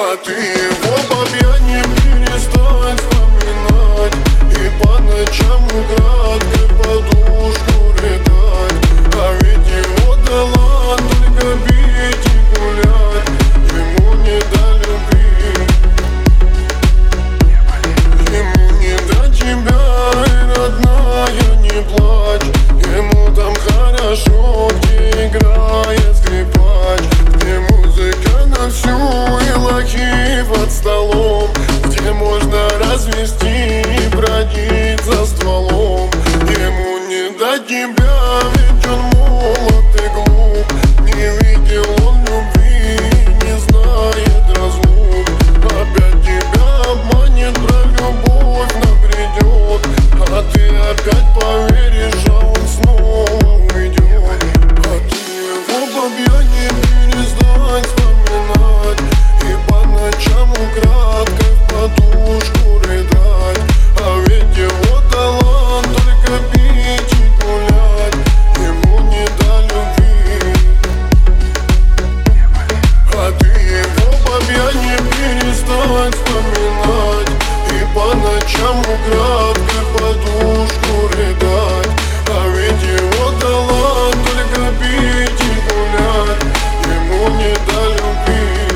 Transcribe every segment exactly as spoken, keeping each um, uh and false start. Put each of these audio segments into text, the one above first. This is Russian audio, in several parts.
А ты его по пьяни перестань вспоминать и по ночам украдкой подушку рыдать. А ведь его талант только пить и гулять, ему не до любви, ему не до тебя, и родная, не плачь. Ему там хорошо, где играет скрипач, где музыка на всю и лохи под столом, где можно развести и бродить за стволом. Ему не до тебя, ведь он молод и глуп, не видел он любви, не знает разлук. Опять тебя обманет, про любовь набредет, а ты опять поверишь, а он снова уйдет. А ты его по пьяни перестань вспоминать и по ночам украдкой в подушку рыдать. А ведь его талант только пить и гулять, ему не до любви. А ты его по пьяни перестань вспоминать и по ночам украдкой в подушку рыдать. А ведь его талант только пить и гулять, ему не до любви.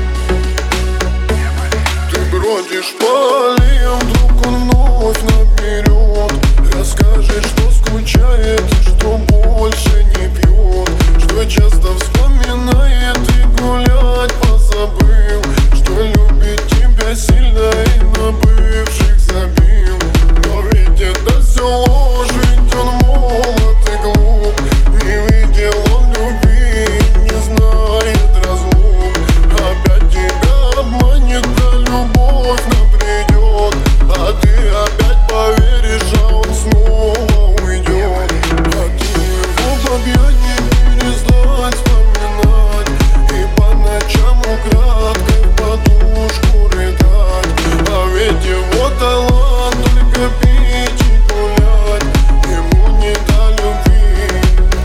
Ты бродишь по аллеям, вдруг он вновь наберет, расскажет, что скучает и что больше не пьет, что часто вспоминает и гулять позабыл, что любит тебя сильно и на бывших забил. Но ведь это все ложь, ведь он молод и глуп, не видел он любви, не знает разлук. Опять тебя обманет, да любовь набредет, а ты опять поверишь, а он снова уйдет. А ты его по пьяни перестань вспоминать и по ночам украдкой в подушку рыдать. А ведь его талант только пить и гулять, ему не до любви.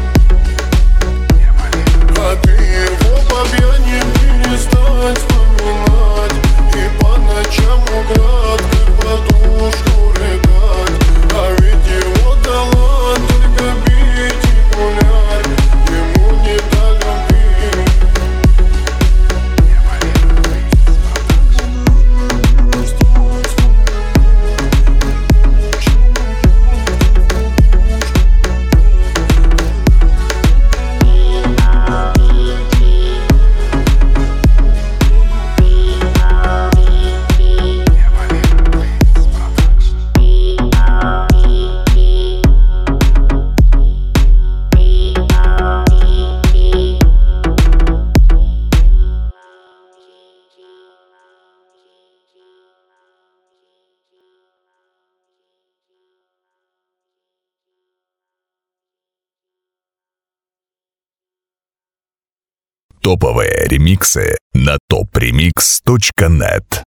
А ты его по пьяни перестань вспоминать и по ночам украдкой в подушку рыдать. А ведь его талант только пить и гулять, ему не до любви. Топовые ремиксы на топ ремикс точка нет.